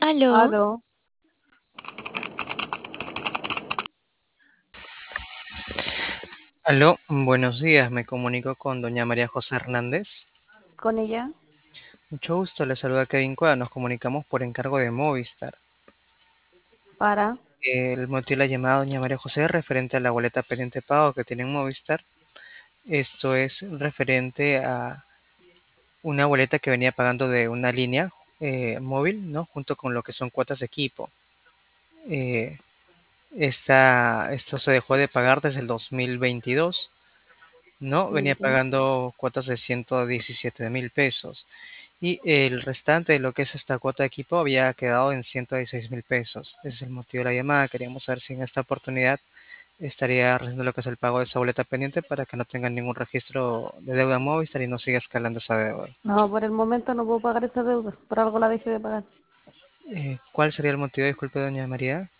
Aló, Aló, Aló, buenos días, me comunico con doña María José Hernández. con ella, Mucho gusto, le saluda Kevin Cueva, nos comunicamos por encargo de Movistar. para. El motivo de la llamada, doña María José, es referente a la boleta pendiente de pago que tiene en Movistar. Esto es referente a una boleta que venía pagando de una línea móvil, ¿no? Junto con lo que son cuotas de equipo. Eh, esto se dejó de pagar desde el 2022, ¿no? Venía Ya. pagando cuotas de 117.000 pesos. Y el restante de lo que es esta cuota de equipo había quedado en 116.000 pesos. Ese es el motivo de la llamada. Queríamos saber si en esta oportunidad estaría realizando lo que es el pago de esa boleta pendiente para que no tengan ningún registro de deuda en Movistar y no siga escalando esa deuda. No, por el momento no puedo pagar esa deuda, por algo la dejé de pagar. ¿Cuál sería el motivo? Disculpe, doña María.